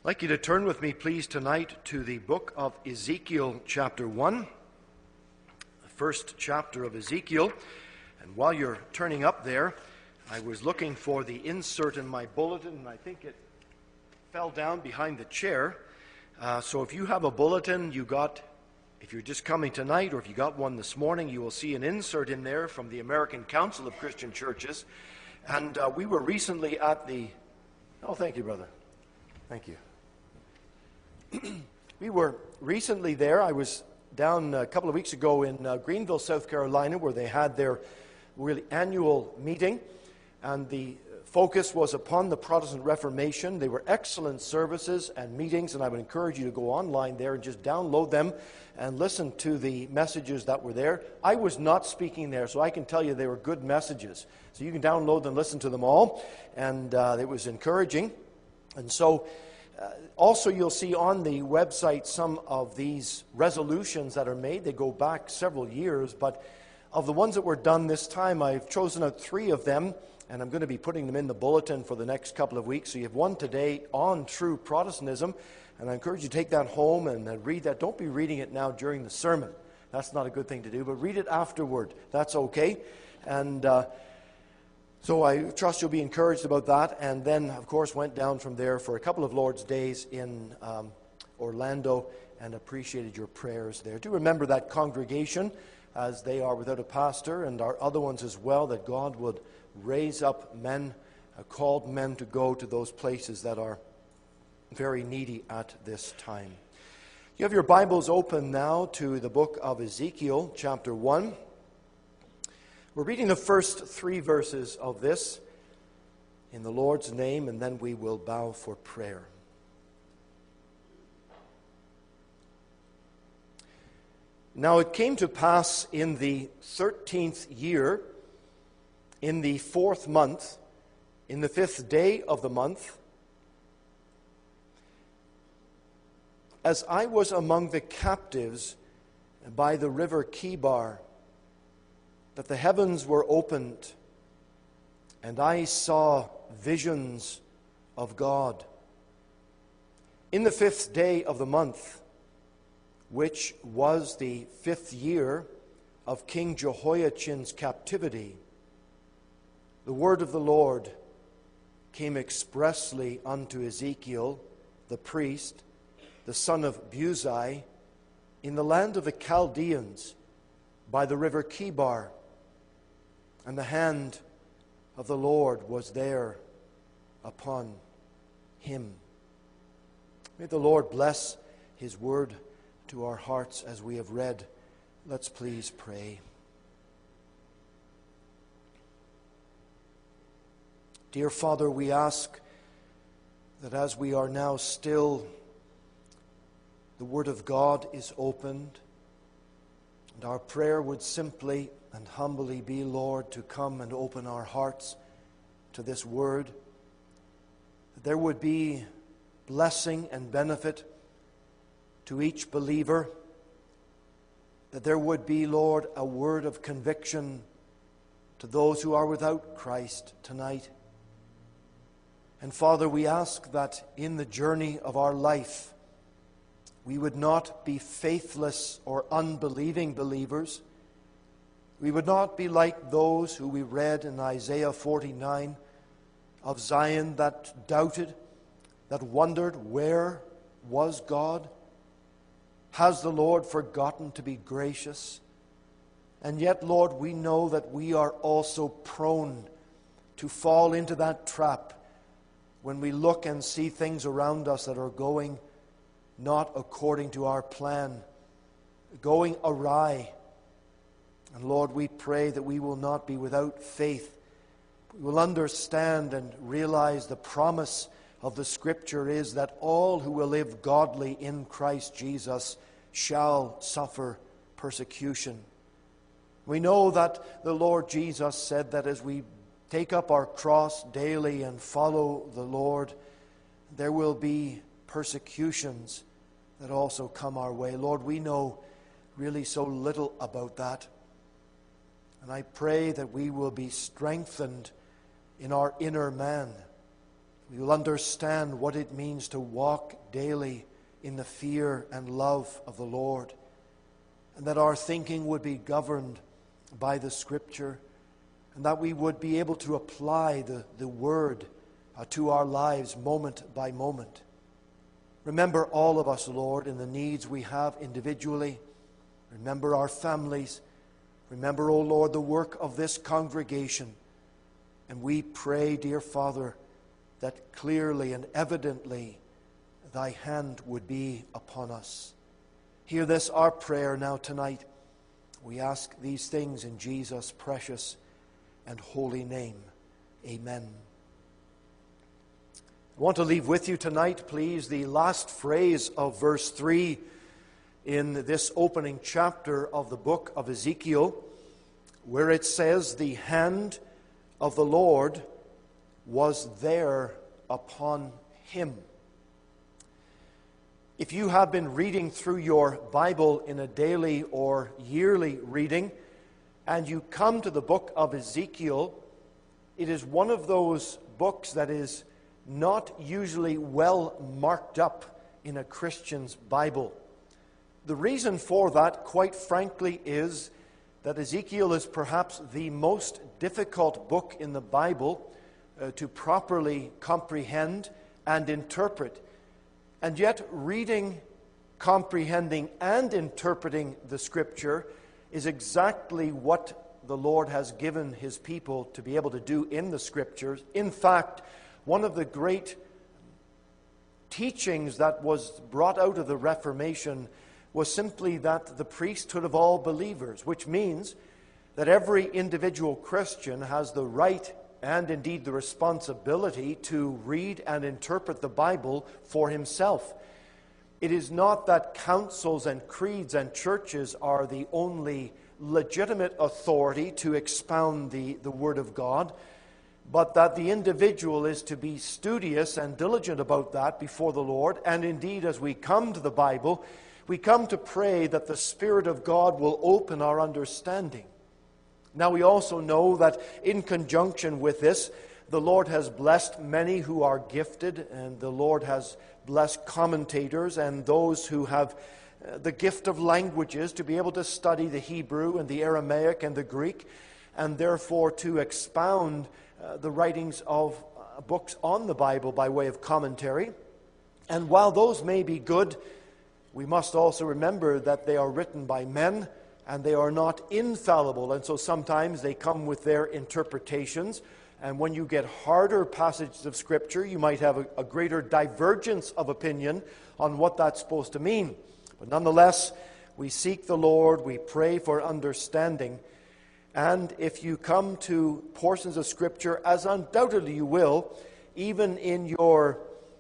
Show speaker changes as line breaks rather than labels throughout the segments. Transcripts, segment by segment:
I'd like you to turn with me, please, tonight to the book of Ezekiel, chapter 1, the first chapter of Ezekiel. And while you're turning up there, I was looking for the insert in my bulletin, and I think it fell down behind the chair. So if you have a bulletin, if you're just coming tonight, or if you got one this morning, you will see an insert in there from the American Council of Christian Churches. And we were recently at the... Oh, thank you, brother. Thank you. We were recently there. I was down a couple of weeks ago in Greenville, South Carolina, where they had their really annual meeting, and the focus was upon the Protestant Reformation. They were excellent services and meetings, and I would encourage you to go online there and just download them and listen to the messages that were there. I was not speaking there, so I can tell you they were good messages. So you can download and listen to them all, and it was encouraging. And so also, you'll see on the website some of these resolutions that are made. They go back several years, but of the ones that were done this time, I've chosen out 3 of them, and I'm going to be putting them in the bulletin for the next couple of weeks. So you have one today on true Protestantism, and I encourage you to take that home and read that. Don't be reading it now during the sermon. That's not a good thing to do, but read it afterward. That's okay. And so I trust you'll be encouraged about that. And then, of course, went down from there for a couple of Lord's Days in Orlando and appreciated your prayers there. Do remember that congregation, as they are without a pastor, and our other ones as well, that God would raise up men, called men to go to those places that are very needy at this time. You have your Bibles open now to the book of Ezekiel, chapter 1. We're reading the first 3 verses of this in the Lord's name, and then we will bow for prayer. Now it came to pass in the 13th year, in the 4th month, in the 5th day of the month, as I was among the captives by the river Chebar, that the heavens were opened, and I saw visions of God. In the 5th day of the month, which was the 5th year of King Jehoiachin's captivity, the word of the Lord came expressly unto Ezekiel, the priest, the son of Buzi, in the land of the Chaldeans, by the river Chebar. And the hand of the Lord was there upon him. May the Lord bless his word to our hearts as we have read. Let's please pray. Dear Father, we ask that as we are now still, the Word of God is opened, and our prayer would simply and humbly be, Lord, to come and open our hearts to this Word, that there would be blessing and benefit to each believer, that there would be, Lord, a word of conviction to those who are without Christ tonight. And Father, we ask that in the journey of our life, we would not be faithless or unbelieving believers. We would not be like those who we read in Isaiah 49 of Zion that doubted, that wondered, where was God? Has the Lord forgotten to be gracious? And yet, Lord, we know that we are also prone to fall into that trap when we look and see things around us that are going not according to our plan, going awry. And Lord, we pray that we will not be without faith. We will understand and realize the promise of the Scripture is that all who will live godly in Christ Jesus shall suffer persecution. We know that the Lord Jesus said that as we take up our cross daily and follow the Lord, there will be persecutions that also come our way. Lord, we know really so little about that. And I pray that we will be strengthened in our inner man, We will understand what it means to walk daily in the fear and love of the Lord, and that our thinking would be governed by the Scripture, and that we would be able to apply the Word to our lives moment by moment. Remember all of us, Lord, in the needs we have individually. Remember our families. Remember, O Lord, the work of this congregation. And we pray, dear Father, that clearly and evidently Thy hand would be upon us. Hear this, our prayer now tonight. We ask these things in Jesus' precious and holy name. Amen. I want to leave with you tonight, please, the last phrase of verse 3 in this opening chapter of the book of Ezekiel, where it says, "The hand of the Lord was there upon him." If you have been reading through your Bible in a daily or yearly reading, and you come to the book of Ezekiel, it is one of those books that is not usually well marked up in a Christian's Bible. The reason for that, quite frankly, is that Ezekiel is perhaps the most difficult book in the Bible to properly comprehend and interpret. And yet, reading, comprehending, and interpreting the Scripture is exactly what the Lord has given His people to be able to do in the Scriptures. In fact, one of the great teachings that was brought out of the Reformation was simply that the priesthood of all believers, which means that every individual Christian has the right and indeed the responsibility to read and interpret the Bible for himself. It is not that councils and creeds and churches are the only legitimate authority to expound the Word of God, but that the individual is to be studious and diligent about that before the Lord. And indeed, as we come to the Bible, we come to pray that the Spirit of God will open our understanding. Now, we also know that in conjunction with this, the Lord has blessed many who are gifted, and the Lord has blessed commentators and those who have the gift of languages to be able to study the Hebrew and the Aramaic and the Greek, and therefore to expound the writings of books on the Bible by way of commentary. And while those may be good, we must also remember that they are written by men and they are not infallible. And so sometimes they come with their interpretations. And when you get harder passages of Scripture, you might have a greater divergence of opinion on what that's supposed to mean. But nonetheless, we seek the Lord, we pray for understanding. And if you come to portions of Scripture, as undoubtedly you will, even in your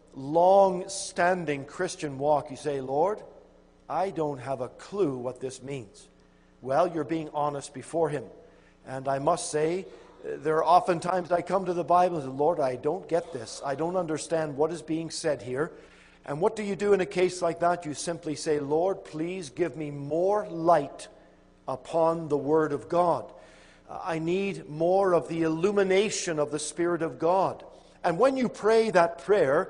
long-standing Christian walk, you say, "Lord, I don't have a clue what this means." Well, you're being honest before Him. And I must say, there are often times I come to the Bible and say, "Lord, I don't get this. I don't understand what is being said here." And what do you do in a case like that? You simply say, "Lord, please give me more light upon the Word of God. I need more of the illumination of the Spirit of God." And when you pray that prayer,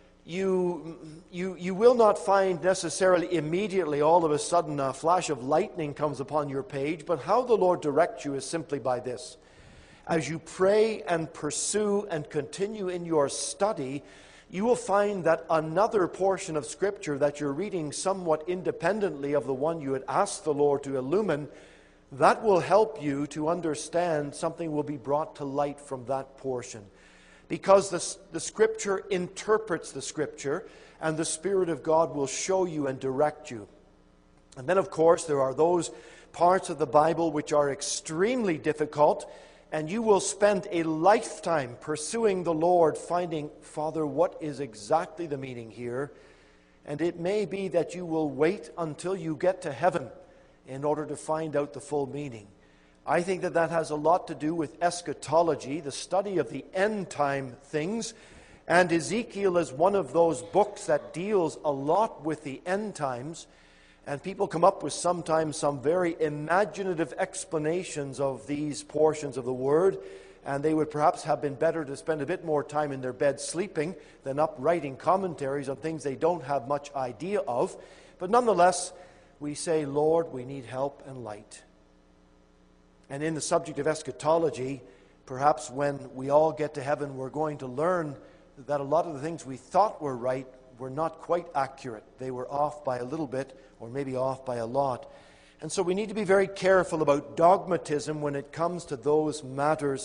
you will not find necessarily immediately all of a sudden a flash of lightning comes upon your page, but how the Lord directs you is simply by this. As you pray and pursue and continue in your study, you will find that another portion of Scripture that you're reading somewhat independently of the one you had asked the Lord to illumine, that will help you to understand. Something will be brought to light from that portion. Because the Scripture interprets the Scripture, and the Spirit of God will show you and direct you. And then, of course, there are those parts of the Bible which are extremely difficult, and you will spend a lifetime pursuing the Lord, finding, "Father, what is exactly the meaning here?" And it may be that you will wait until you get to heaven in order to find out the full meaning. I think that has a lot to do with eschatology, the study of the end time things. And Ezekiel is one of those books that deals a lot with the end times. And people come up with sometimes some very imaginative explanations of these portions of the Word. and they would perhaps have been better to spend a bit more time in their bed sleeping than up writing commentaries on things they don't have much idea of. But nonetheless, we say, Lord, we need help and light. And in the subject of eschatology, perhaps when we all get to heaven, we're going to learn that a lot of the things we thought were right were not quite accurate. They were off by a little bit, or maybe off by a lot. And so we need to be very careful about dogmatism when it comes to those matters.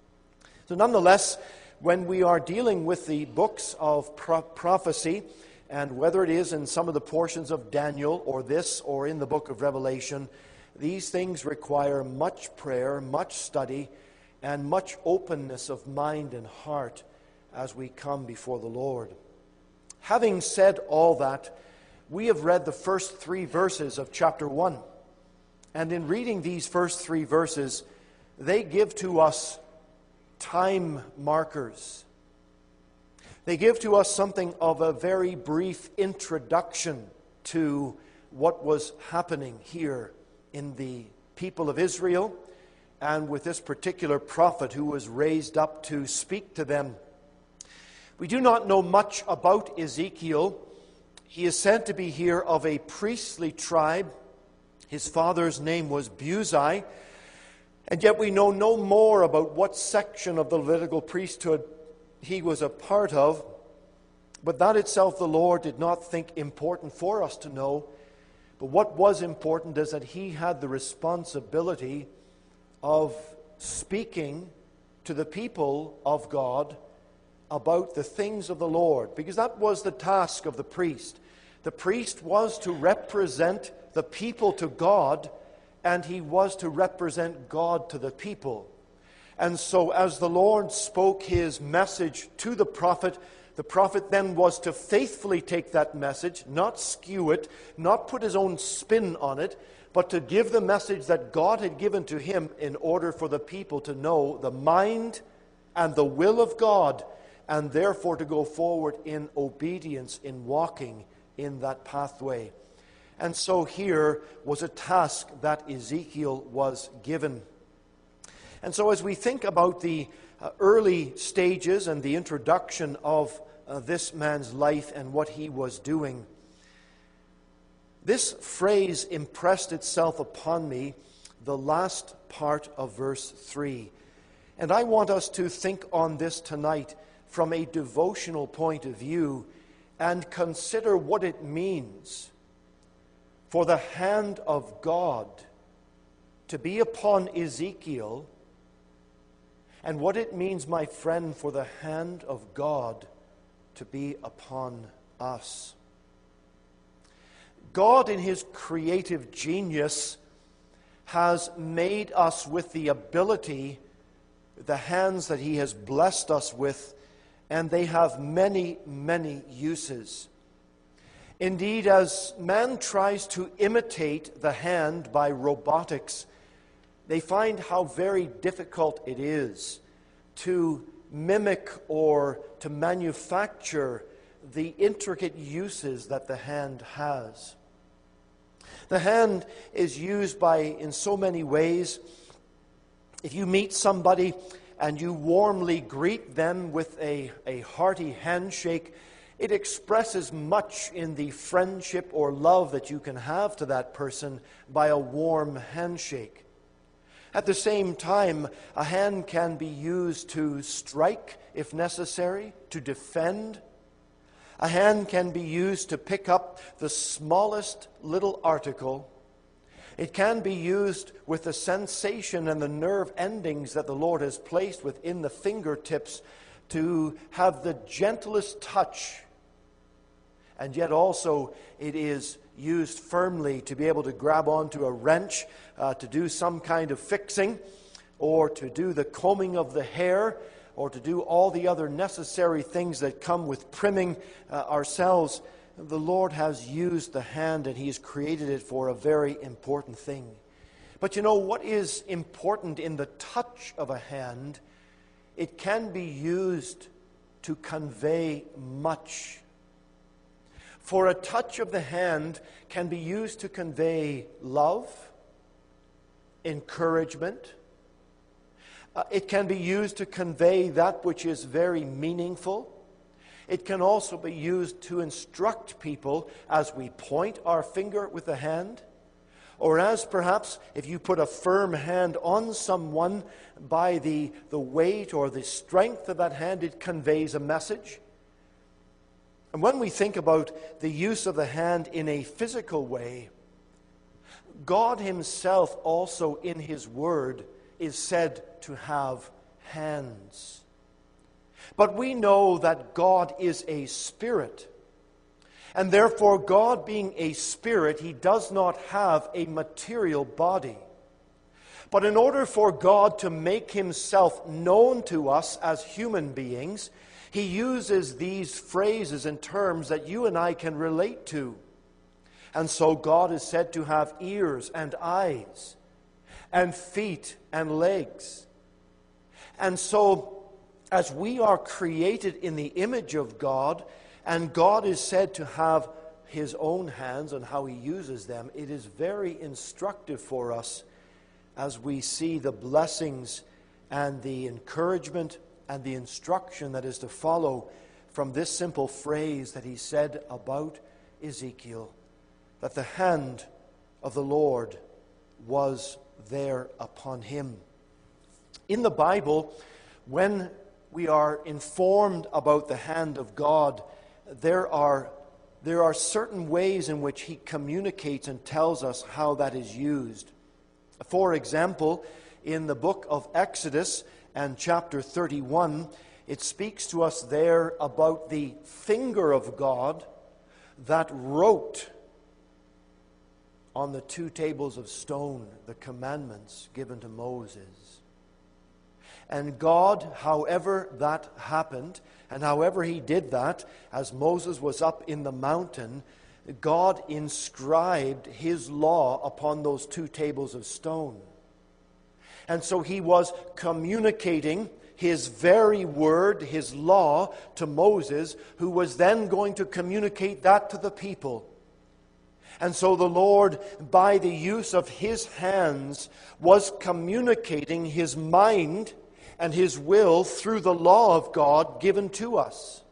So nonetheless, when we are dealing with the books of prophecy, and whether it is in some of the portions of Daniel, or this, or in the book of Revelation, these things require much prayer, much study, and much openness of mind and heart as we come before the Lord. Having said all that, we have read the first 3 verses of chapter 1. And in reading these first 3 verses, they give to us time markers. They give to us something of a very brief introduction to what was happening here in the people of Israel, and with this particular prophet who was raised up to speak to them. We do not know much about Ezekiel. He is said to be here of a priestly tribe. His father's name was Buzi, and yet we know no more about what section of the Levitical priesthood he was a part of. But that itself the Lord did not think important for us to know. But what was important is that he had the responsibility of speaking to the people of God about the things of the Lord, because that was the task of the priest. The priest was to represent the people to God, and he was to represent God to the people. And so as the Lord spoke his message to the prophet then was to faithfully take that message, not skew it, not put his own spin on it, but to give the message that God had given to him in order for the people to know the mind and the will of God, and therefore to go forward in obedience, in walking in that pathway. And so here was a task that Ezekiel was given. And so as we think about the early stages and the introduction of this man's life and what he was doing, this phrase impressed itself upon me, the last part of verse 3. And I want us to think on this tonight from a devotional point of view and consider what it means for the hand of God to be upon Ezekiel, and what it means, my friend, for the hand of God to be upon us. God, in his creative genius, has made us with the ability, the hands that he has blessed us with, and they have many, many uses. Indeed, as man tries to imitate the hand by robotics, they find how very difficult it is to mimic or to manufacture the intricate uses that the hand has. The hand is used in so many ways. If you meet somebody and you warmly greet them with a hearty handshake, it expresses much in the friendship or love that you can have to that person by a warm handshake. At the same time, a hand can be used to strike, if necessary, to defend. A hand can be used to pick up the smallest little article. It can be used with the sensation and the nerve endings that the Lord has placed within the fingertips to have the gentlest touch. And yet also it is used firmly to be able to grab onto a wrench, to do some kind of fixing, or to do the combing of the hair, or to do all the other necessary things that come with primming ourselves. The Lord has used the hand, and he has created it for a very important thing. But you know what is important in the touch of a hand? It can be used to convey much. For a touch of the hand can be used to convey love, encouragement, It can be used to convey that which is very meaningful. It can also be used to instruct people as we point our finger with the hand, or as perhaps if you put a firm hand on someone, by the weight or the strength of that hand, it conveys a message. And when we think about the use of the hand in a physical way, God himself also in his word is said to have hands. But we know that God is a spirit. And therefore, God being a spirit, he does not have a material body. But in order for God to make himself known to us as human beings, he uses these phrases and terms that you and I can relate to. And so God is said to have ears and eyes, and feet and legs. And so, as we are created in the image of God, and God is said to have his own hands and how he uses them, it is very instructive for us as we see the blessings and the encouragement and the instruction that is to follow from this simple phrase that he said about Ezekiel, that the hand of the Lord was there upon him. In the Bible, when we are informed about the hand of God, there are certain ways in which he communicates and tells us how that is used. For example, in the book of Exodus and chapter 31, it speaks to us there about the finger of God that wrote on the 2 tables of stone the commandments given to Moses. And God, however that happened, and however he did that, as Moses was up in the mountain, God inscribed his law upon those 2 tables of stone. And so he was communicating his very word, his law, to Moses, who was then going to communicate that to the people. And so the Lord, by the use of his hands, was communicating his mind and his will through the law of God given to us.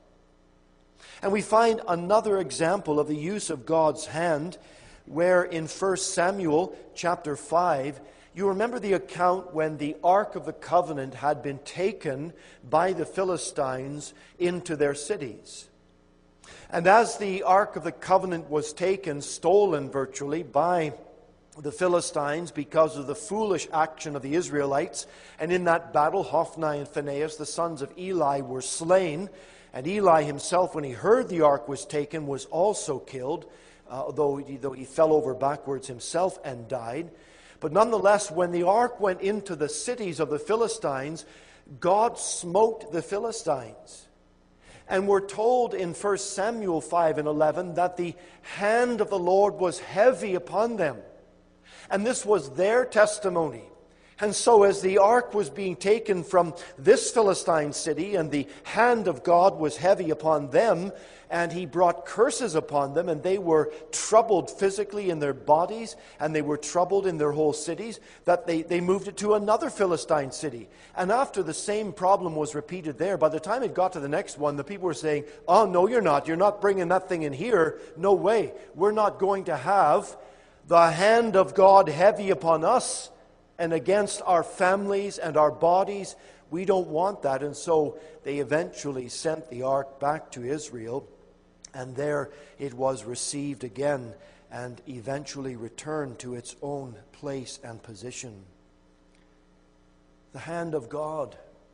And we find another example of the use of God's hand, where in 1 Samuel chapter 5, you remember the account when the Ark of the Covenant had been taken by the Philistines into their cities. And as the Ark of the Covenant was taken, stolen virtually by the Philistines because of the foolish action of the Israelites, and in that battle Hophni and Phinehas, the sons of Eli, were slain, and Eli himself, when he heard the ark was taken, was also killed, though he fell over backwards himself and died. But nonetheless, when the ark went into the cities of the Philistines, God smote the Philistines. And we're told in 1 Samuel 5 and 11 that the hand of the Lord was heavy upon them. And this was their testimony. And so as the ark was being taken from this Philistine city, and the hand of God was heavy upon them, and he brought curses upon them, and they were troubled physically in their bodies, and they were troubled in their whole cities, that they moved it to another Philistine city. And after the same problem was repeated there, by the time it got to the next one, the people were saying, "Oh, no, you're not bringing that thing in here. No way. We're not going to have the hand of God heavy upon us and against our families and our bodies. We don't want that." And so they eventually sent the ark back to Israel, and there it was received again and eventually returned to its own place and position. The hand of God.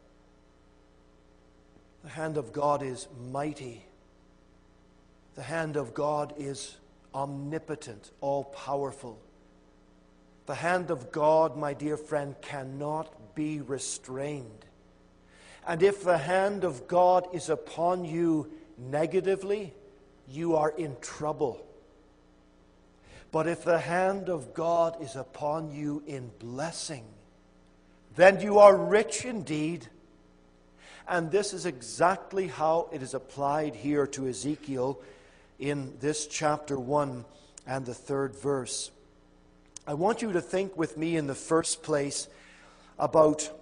The hand of God is mighty. The hand of God is omnipotent, all-powerful. The hand of God, my dear friend, cannot be restrained. And if the hand of God is upon you negatively, you are in trouble. But if the hand of God is upon you in blessing, then you are rich indeed. And this is exactly how it is applied here to Ezekiel in this chapter 1 and the 3rd verse. I want you to think with me in the first place about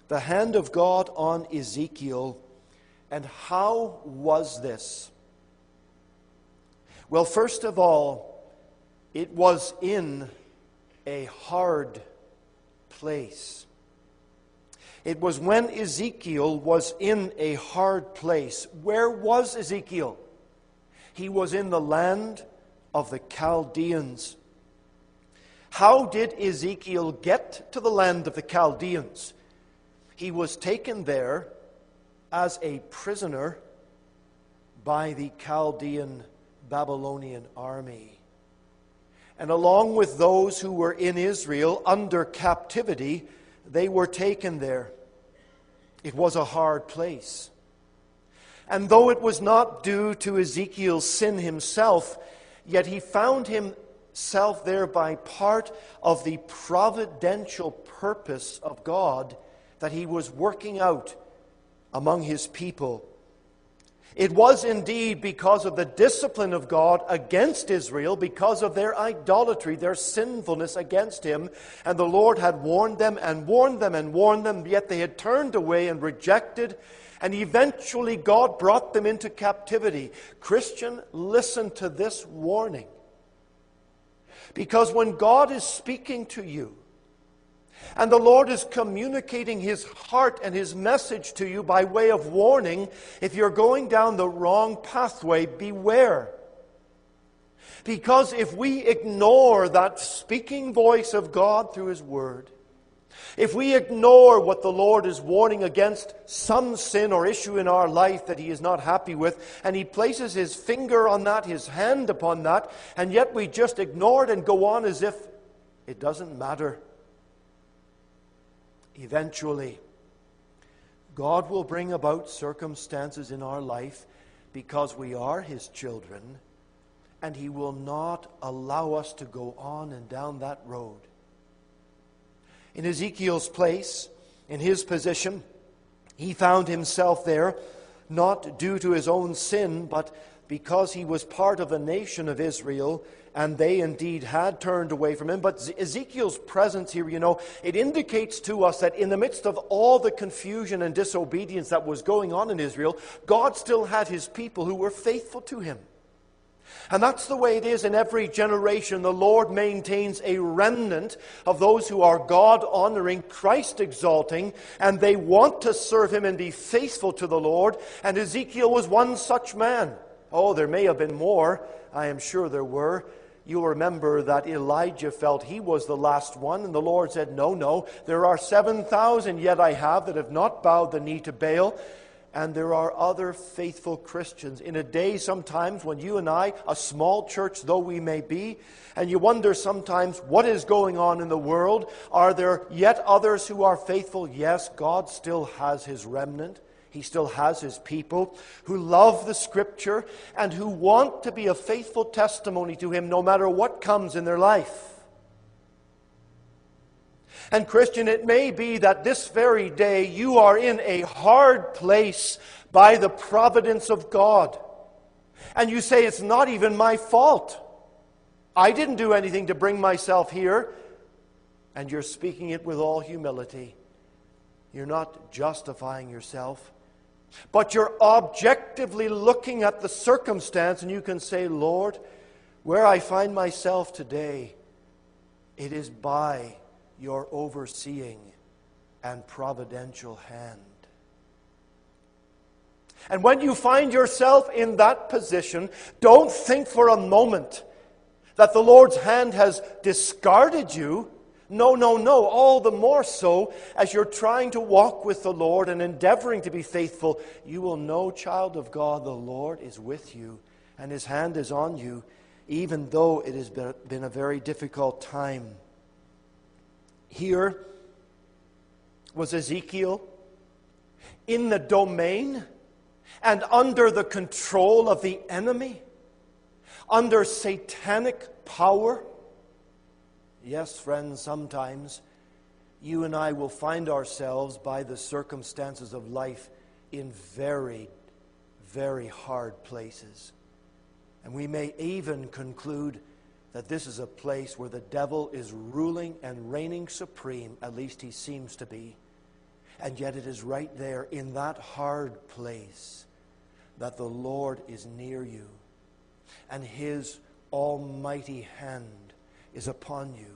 the hand of God on Ezekiel. And how was this? Well, first of all, it was in a hard place. It was when Ezekiel was in a hard place. Where was Ezekiel? He was in the land of the Chaldeans. How did Ezekiel get to the land of the Chaldeans? He was taken there as a prisoner by the Chaldean Babylonian army. And along with those who were in Israel under captivity, they were taken there. It was a hard place. And though it was not due to Ezekiel's sin himself, yet he found himself there by part of the providential purpose of God that he was working out among his people. It was indeed because of the discipline of God against Israel, because of their idolatry, their sinfulness against Him. And the Lord had warned them and warned them and warned them, yet they had turned away and rejected. And eventually God brought them into captivity. Christian, listen to this warning. Because when God is speaking to you, and the Lord is communicating His heart and His message to you by way of warning, if you're going down the wrong pathway, beware. Because if we ignore that speaking voice of God through His Word, if we ignore what the Lord is warning against, some sin or issue in our life that He is not happy with, and He places His finger on that, His hand upon that, and yet we just ignore it and go on as if it doesn't matter, eventually, God will bring about circumstances in our life because we are His children, and He will not allow us to go on and down that road. In Ezekiel's place, in his position, he found himself there not due to his own sin, but because he was part of a nation of Israel, and they indeed had turned away from him. But Ezekiel's presence here, it indicates to us that in the midst of all the confusion and disobedience that was going on in Israel, God still had His people who were faithful to Him. And that's the way it is in every generation. The Lord maintains a remnant of those who are God-honoring, Christ-exalting, and they want to serve Him and be faithful to the Lord. And Ezekiel was one such man. Oh, there may have been more. I am sure there were. You'll remember that Elijah felt he was the last one, and the Lord said, no, there are 7,000 yet I have that have not bowed the knee to Baal. And there are other faithful Christians in a day sometimes when you and I, a small church though we may be, and you wonder sometimes what is going on in the world. Are there yet others who are faithful? Yes, God still has His remnant. He still has His people who love the Scripture and who want to be a faithful testimony to Him no matter what comes in their life. And Christian, it may be that this very day you are in a hard place by the providence of God. And you say, it's not even my fault. I didn't do anything to bring myself here. And you're speaking it with all humility. You're not justifying yourself. But you're objectively looking at the circumstance, and you can say, Lord, where I find myself today, it is by Your overseeing and providential hand. And when you find yourself in that position, don't think for a moment that the Lord's hand has discarded you. No. All the more so as you're trying to walk with the Lord and endeavoring to be faithful, you will know, child of God, the Lord is with you and His hand is on you, even though it has been a very difficult time. Here was Ezekiel in the domain and under the control of the enemy, under satanic power. Yes, friends, sometimes you and I will find ourselves by the circumstances of life in very, very hard places. And we may even conclude that this is a place where the devil is ruling and reigning supreme, at least he seems to be. And yet it is right there in that hard place that the Lord is near you, and His almighty hand is upon you.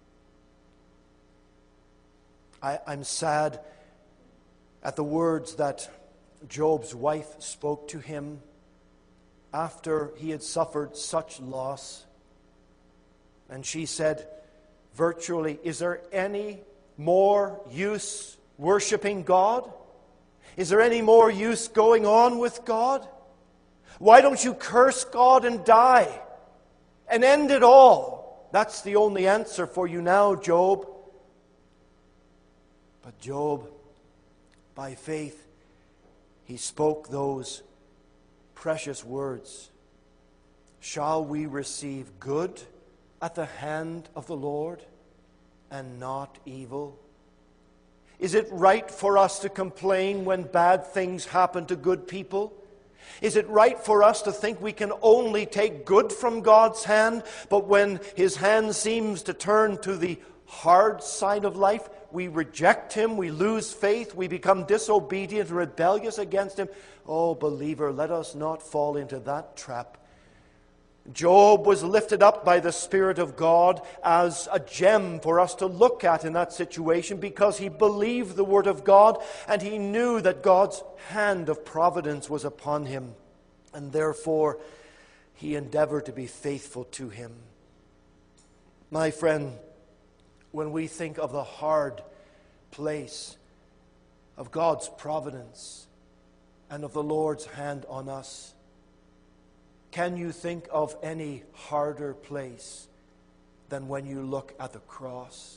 I'm sad at the words that Job's wife spoke to him after he had suffered such loss. And she said, virtually, is there any more use worshiping God? Is there any more use going on with God? Why don't you curse God and die and end it all? That's the only answer for you now, Job. But Job, by faith, he spoke those precious words. Shall we receive good at the hand of the Lord and not evil? Is it right for us to complain when bad things happen to good people? Is it right for us to think we can only take good from God's hand, but when His hand seems to turn to the hard side of life, we reject Him, we lose faith, we become disobedient, rebellious against Him? Oh, believer, let us not fall into that trap. Job was lifted up by the Spirit of God as a gem for us to look at in that situation, because he believed the Word of God and he knew that God's hand of providence was upon him, and therefore he endeavored to be faithful to Him. My friend, when we think of the hard place of God's providence and of the Lord's hand on us, can you think of any harder place than when you look at the cross?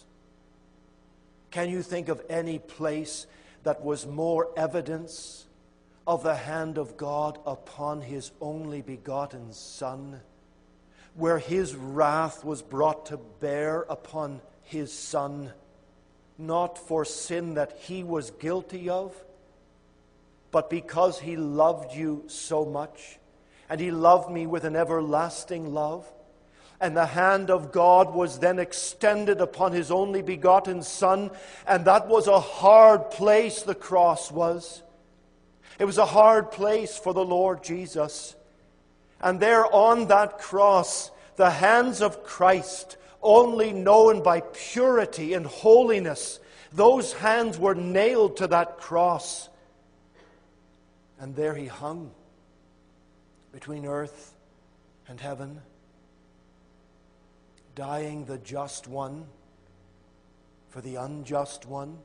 Can you think of any place that was more evidence of the hand of God upon His only begotten Son, where His wrath was brought to bear upon His Son, not for sin that He was guilty of, but because He loved you so much? And He loved me with an everlasting love. And the hand of God was then extended upon His only begotten Son. And that was a hard place, the cross was. It was a hard place for the Lord Jesus. And there on that cross, the hands of Christ, only known by purity and holiness, those hands were nailed to that cross. And there He hung between earth and heaven, dying the just one for the unjust one.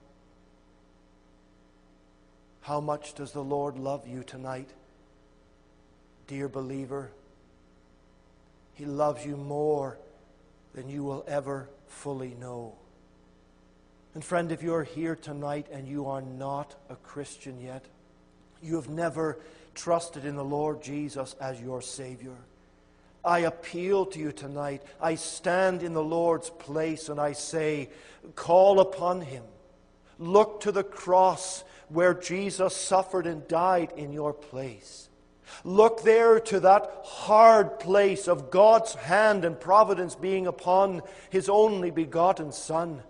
How much does the Lord love you tonight, dear believer? He loves you more than you will ever fully know. And friend, if you're here tonight and you are not a Christian yet, you have never trusted in the Lord Jesus as your Savior, I appeal to you tonight. I stand in the Lord's place and I say, call upon Him. Look to the cross where Jesus suffered and died in your place. Look there to that hard place of God's hand and providence being upon His only begotten Son.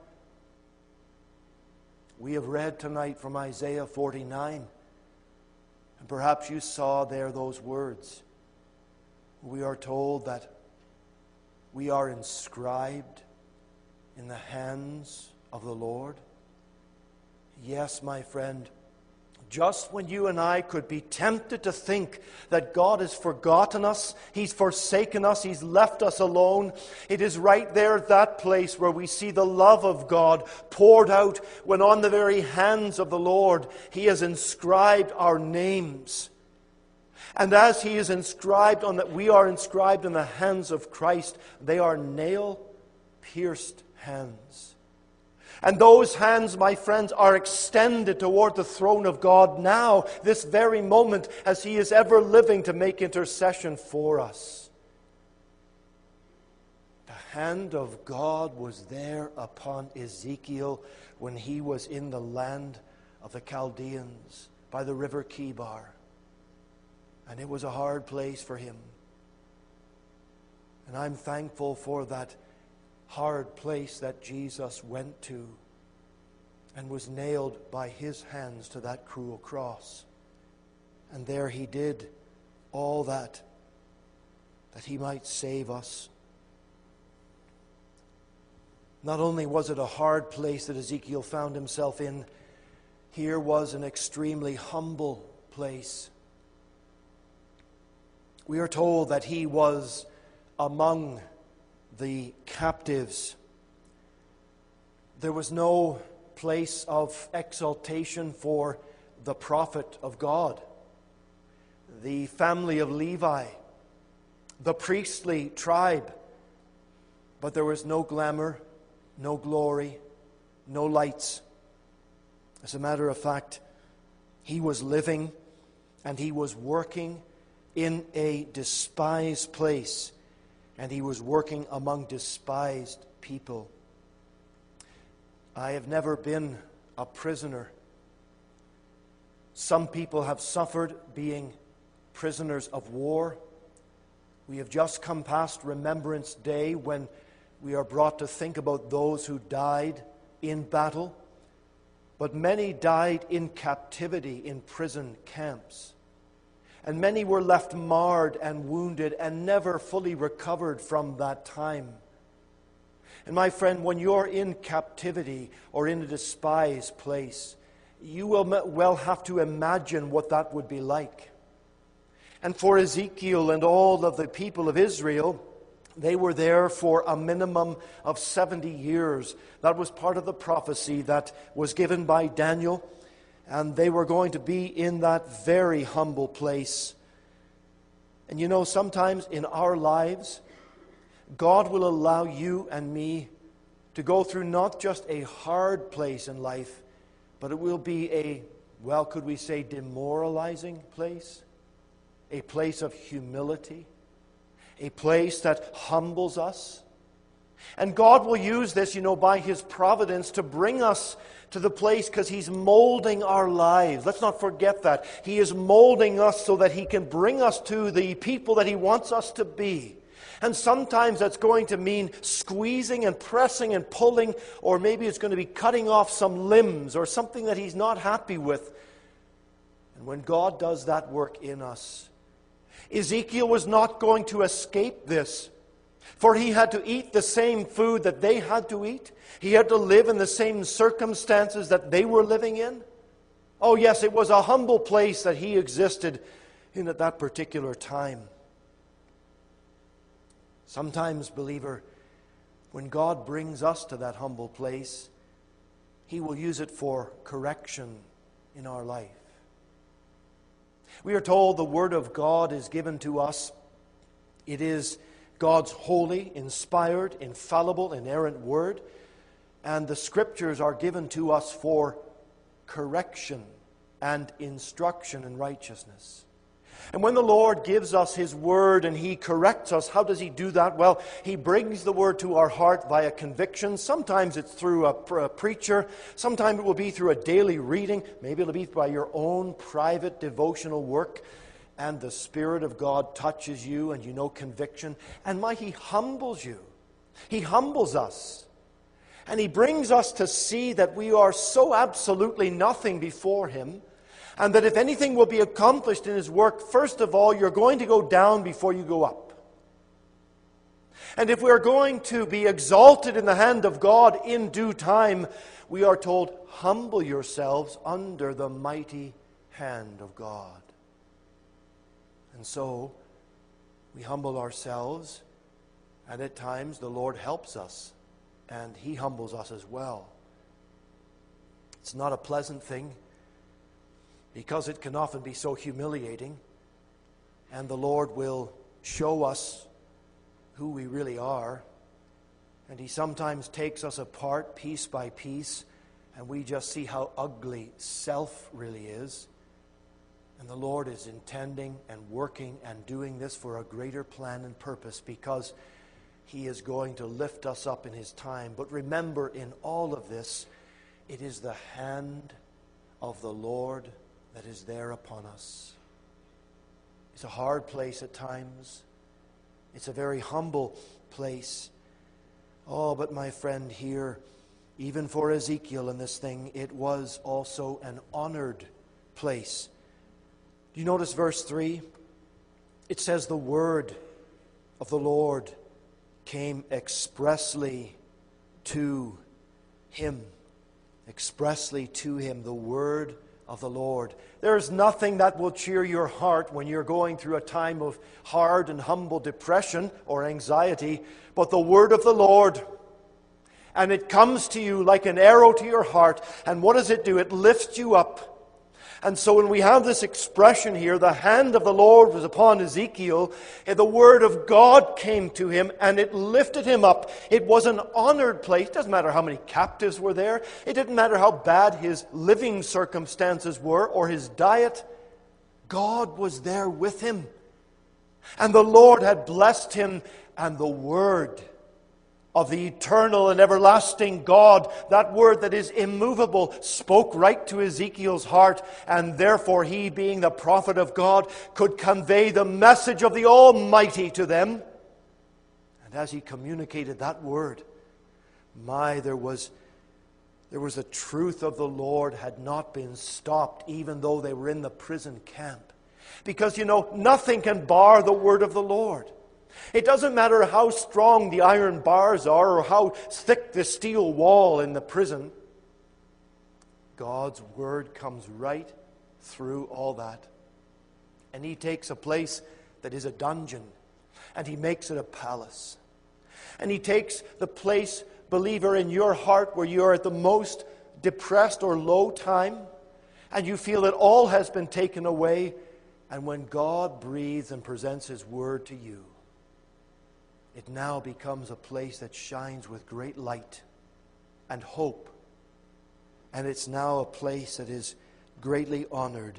We have read tonight from Isaiah 49. And perhaps you saw there those words. We are told that we are inscribed in the hands of the Lord. Yes, my friend, just when you and I could be tempted to think that God has forgotten us, He's forsaken us, He's left us alone, it is right there at that place where we see the love of God poured out when on the very hands of the Lord He has inscribed our names. And as He is inscribed on that, we are inscribed in the hands of Christ. They are nail-pierced hands. And those hands, my friends, are extended toward the throne of God now, this very moment, as He is ever living to make intercession for us. The hand of God was there upon Ezekiel when he was in the land of the Chaldeans by the river Chebar. And it was a hard place for him. And I'm thankful for that hard place that Jesus went to. and was nailed by his hands to that cruel cross. And there he did all that he might save us. Not only was it a hard place that Ezekiel found himself in, here was an extremely humble place. We are told that he was among the captives. There was no place of exaltation for the prophet of God, the family of Levi, the priestly tribe. But there was no glamour, no glory, no lights. As a matter of fact, he was living and he was working in a despised place, and he was working among despised people. I have never been a prisoner. Some people have suffered being prisoners of war. We have just come past Remembrance Day, when we are brought to think about those who died in battle. But many died in captivity in prison camps. And many were left marred and wounded and never fully recovered from that time. And my friend, when you're in captivity or in a despised place, you will well have to imagine what that would be like. And for Ezekiel and all of the people of Israel, they were there for a minimum of 70 years. That was part of the prophecy that was given by Daniel. And they were going to be in that very humble place. And you know, sometimes in our lives, God will allow you and me to go through not just a hard place in life, but it will be a, well, could we say, demoralizing place? A place of humility. A place that humbles us. And God will use this, you know, by His providence to bring us to the place, because He's molding our lives. Let's not forget that. He is molding us so that He can bring us to the people that He wants us to be. And sometimes that's going to mean squeezing and pressing and pulling, or maybe it's going to be cutting off some limbs or something that He's not happy with. And when God does that work in us, Ezekiel was not going to escape this. For he had to eat the same food that they had to eat. He had to live in the same circumstances that they were living in. Oh yes, it was a humble place that he existed in at that particular time. Sometimes, believer, when God brings us to that humble place, He will use it for correction in our life. We are told the Word of God is given to us. It is God's holy, inspired, infallible, inerrant Word. And the Scriptures are given to us for correction and instruction in righteousness. And when the Lord gives us His Word and He corrects us, how does He do that? Well, He brings the Word to our heart via conviction. Sometimes it's through a preacher. Sometimes it will be through a daily reading. Maybe it'll be by your own private devotional work. And the Spirit of God touches you and you know conviction. And He humbles you. He humbles us. And He brings us to see that we are so absolutely nothing before Him. And that if anything will be accomplished in His work, first of all, you're going to go down before you go up. And if we are going to be exalted in the hand of God in due time, we are told, humble yourselves under the mighty hand of God. And so, we humble ourselves, and at times the Lord helps us, and He humbles us as well. It's not a pleasant thing, because it can often be so humiliating, and the Lord will show us who we really are, and He sometimes takes us apart piece by piece, and we just see how ugly self really is. And the Lord is intending and working and doing this for a greater plan and purpose, because He is going to lift us up in His time. But remember, in all of this, it is the hand of the Lord that is there upon us. It's a hard place at times. It's a very humble place. Oh, but my friend, here even for Ezekiel in this thing, it was also an honored place. Do you notice verse 3? It says the word of the Lord came expressly to him. Expressly to him, the word of the Lord. There is nothing that will cheer your heart when you're going through a time of hard and humble depression or anxiety, but the word of the Lord. And it comes to you like an arrow to your heart. And what does it do? It lifts you up. And so when we have this expression here, the hand of the Lord was upon Ezekiel, and the word of God came to him, and it lifted him up. It was an honored place. It doesn't matter how many captives were there. It didn't matter how bad his living circumstances were or his diet. God was there with him. And the Lord had blessed him, and the word of the eternal and everlasting God, that word that is immovable, spoke right to Ezekiel's heart, and therefore he, being the prophet of God, could convey the message of the Almighty to them. And as he communicated that word, there was the truth of the Lord had not been stopped, even though they were in the prison camp. Because, nothing can bar the word of the Lord. It doesn't matter how strong the iron bars are or how thick the steel wall in the prison. God's word comes right through all that. And he takes a place that is a dungeon and he makes it a palace. And he takes the place, believer, in your heart where you are at the most depressed or low time and you feel that all has been taken away. And when God breathes and presents his word to you, it now becomes a place that shines with great light and hope. And it's now a place that is greatly honored.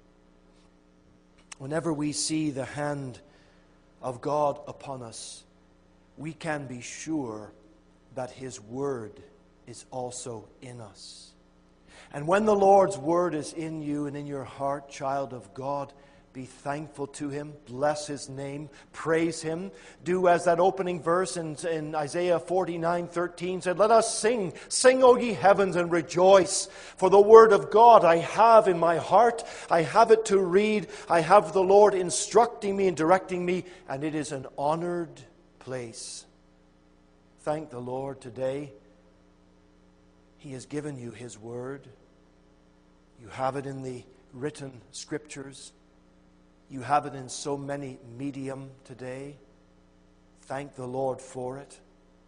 Whenever we see the hand of God upon us, we can be sure that his word is also in us. And when the Lord's word is in you and in your heart, child of God, be thankful to him, bless his name, praise him. Do as that opening verse in Isaiah 49:13 said, let us sing. Sing, O ye heavens, and rejoice. For the word of God I have in my heart. I have it to read. I have the Lord instructing me and directing me, and it is an honored place. Thank the Lord today. He has given you his word. You have it in the written scriptures. You have it in so many medium today. Thank the Lord for it.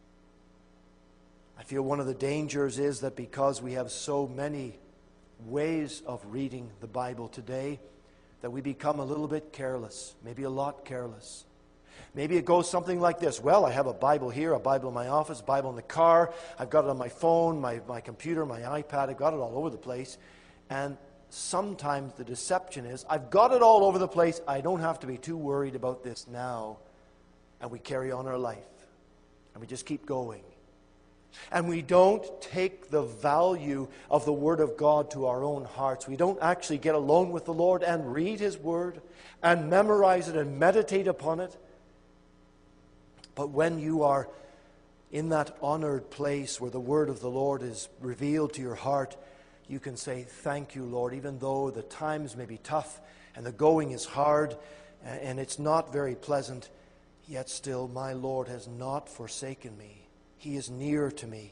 I feel one of the dangers is that because we have so many ways of reading the Bible today, that we become a little bit careless, maybe a lot careless. Maybe it goes something like this. Well, I have a Bible here, a Bible in my office, a Bible in the car. I've got it on my phone, my computer, my iPad. I've got it all over the place. And sometimes the deception is, I've got it all over the place. I don't have to be too worried about this now. And we carry on our life. And we just keep going. And we don't take the value of the Word of God to our own hearts. We don't actually get alone with the Lord and read his Word and memorize it and meditate upon it. But when you are in that honored place where the Word of the Lord is revealed to your heart, you can say, thank you, Lord, even though the times may be tough and the going is hard and it's not very pleasant, yet still my Lord has not forsaken me. He is near to me.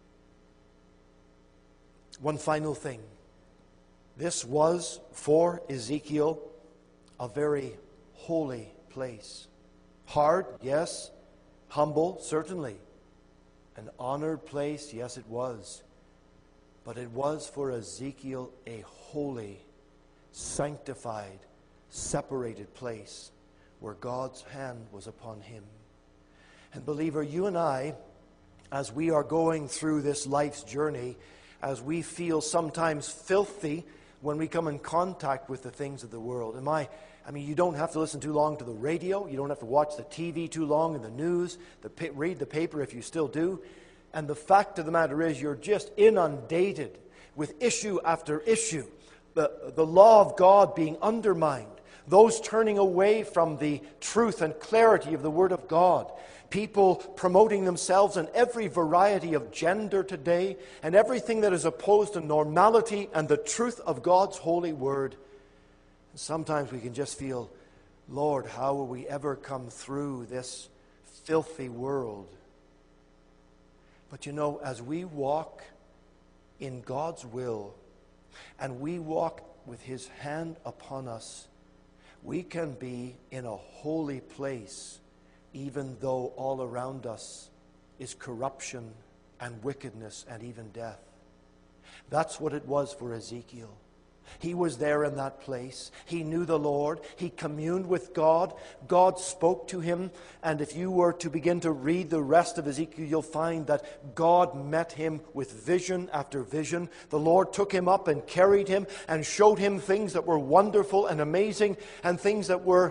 One final thing. This was, for Ezekiel, a very holy place. Hard, yes. Humble, certainly. An honored place, yes, it was. But it was for Ezekiel a holy, sanctified, separated place where God's hand was upon him. And believer, you and I, as we are going through this life's journey, as we feel sometimes filthy when we come in contact with the things of the world. You don't have to listen too long to the radio. You don't have to watch the TV too long in the news. Read the paper if you still do. And the fact of the matter is you're just inundated with issue after issue. The law of God being undermined. those turning away from the truth and clarity of the Word of God, people promoting themselves in every variety of gender today, and everything that is opposed to normality and the truth of God's holy Word. And sometimes we can just feel, Lord, how will we ever come through this filthy world? But you know, as we walk in God's will, and we walk with His hand upon us, we can be in a holy place, even though all around us is corruption and wickedness and even death. That's what it was for Ezekiel. He was there in that place. He knew the Lord. He communed with God. God spoke to him. And if you were to begin to read the rest of Ezekiel, you'll find that God met him with vision after vision. The Lord took him up and carried him and showed him things that were wonderful and amazing, and things that were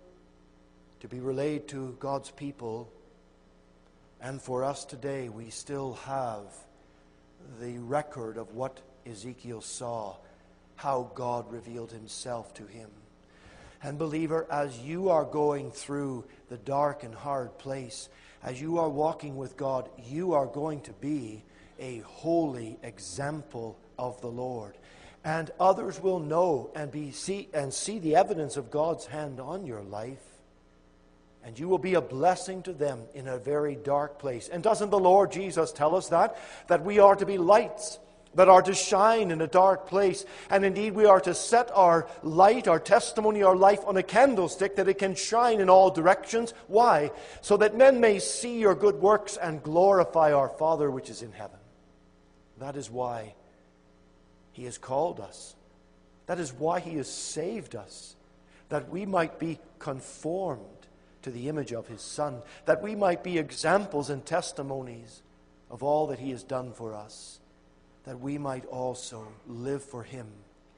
to be relayed to God's people. And for us today, we still have the record of what Ezekiel saw, how God revealed Himself to him. And believer, as you are going through the dark and hard place, as you are walking with God, you are going to be a holy example of the Lord. And others will know and see the evidence of God's hand on your life. And you will be a blessing to them in a very dark place. And doesn't the Lord Jesus tell us that? That we are to be lights that are to shine in a dark place. And indeed, we are to set our light, our testimony, our life on a candlestick that it can shine in all directions. Why? So that men may see your good works and glorify our Father which is in heaven. That is why He has called us. That is why He has saved us. That we might be conformed to the image of His Son. That we might be examples and testimonies of all that He has done for us. That we might also live for Him.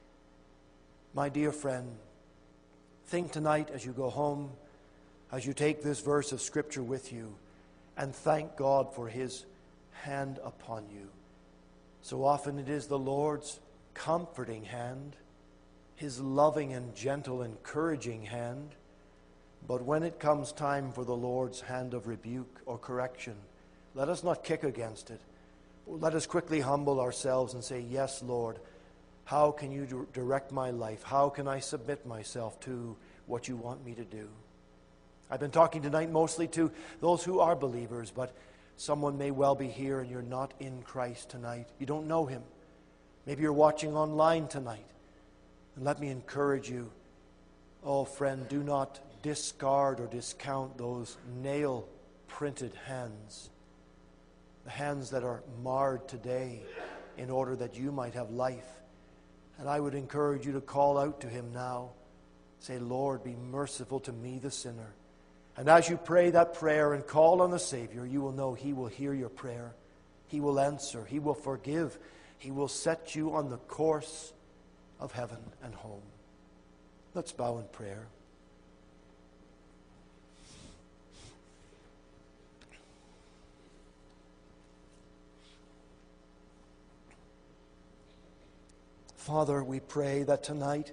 My dear friend, think tonight as you go home, as you take this verse of Scripture with you, and thank God for His hand upon you. So often it is the Lord's comforting hand, His loving and gentle, encouraging hand. But when it comes time for the Lord's hand of rebuke or correction, let us not kick against it. Let us quickly humble ourselves and say, yes, Lord, how can you direct my life? How can I submit myself to what you want me to do? I've been talking tonight mostly to those who are believers, but someone may well be here and you're not in Christ tonight. You don't know Him. Maybe you're watching online tonight. And let me encourage you, oh friend, do not discard or discount those nail-printed hands. The hands that are marred today in order that you might have life. And I would encourage you to call out to Him now. Say, Lord, be merciful to me, the sinner. And as you pray that prayer and call on the Savior, you will know He will hear your prayer. He will answer. He will forgive. He will set you on the course of heaven and home. Let's bow in prayer. Father, we pray that tonight,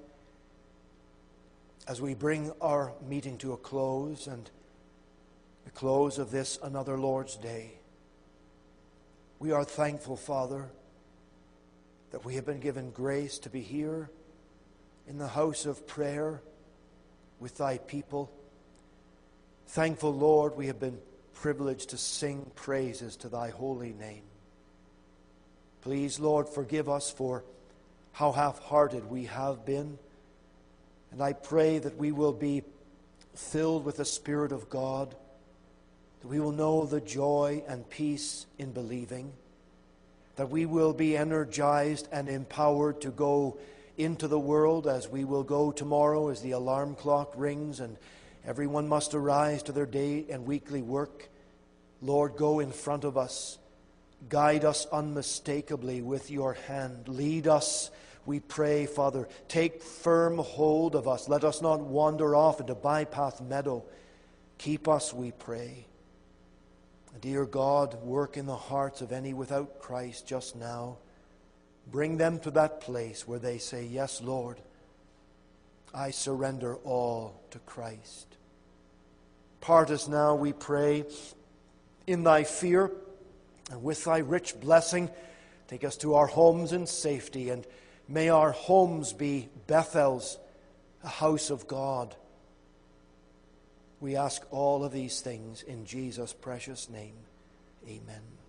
as we bring our meeting to a close and the close of this another Lord's Day, we are thankful, Father, that we have been given grace to be here in the house of prayer with Thy people. Thankful, Lord, we have been privileged to sing praises to Thy holy name. Please, Lord, forgive us for how half-hearted we have been. And I pray that we will be filled with the Spirit of God, that we will know the joy and peace in believing, that we will be energized and empowered to go into the world as we will go tomorrow as the alarm clock rings and everyone must arise to their day and weekly work. Lord, go in front of us. Guide us unmistakably with your hand. Lead us, we pray, Father. Take firm hold of us. Let us not wander off into bypath meadow. Keep us, we pray. Dear God, work in the hearts of any without Christ just now. Bring them to that place where they say, yes, Lord, I surrender all to Christ. Part us now, we pray, in thy fear, and with thy rich blessing, take us to our homes in safety, and may our homes be Bethels, a house of God. We ask all of these things in Jesus' precious name. Amen.